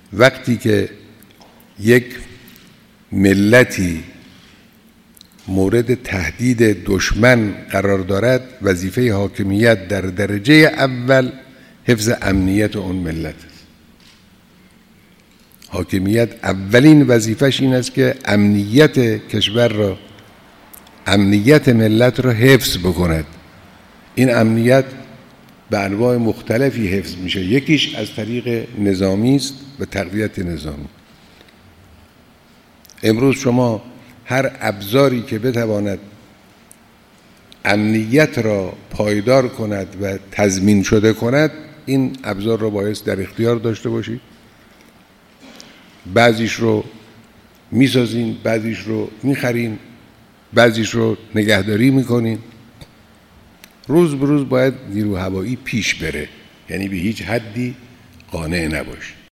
وقتی که یک ملتی مورد تهدید دشمن قرار دارد، وظیفه حاکمیت در درجه اول حفظ امنیت اون ملت است. حاکمیت اولین وظیفش این است که امنیت کشور را، امنیت ملت را حفظ بکند. این امنیت به انواع مختلفی حفظ میشه. یکیش از طریق نظامی است و تقویت نظامی. امروز شما هر ابزاری که بتواند امنیت را پایدار کند و تضمین شده کند، این ابزار را باید در اختیار داشته باشید. بعضیش رو میسازین، بعضیش رو میخرین، بعضیش رو نگهداری میکنین. روز به روز باید نیرو هوایی پیش بره، یعنی به هیچ حدی قانع نباشه.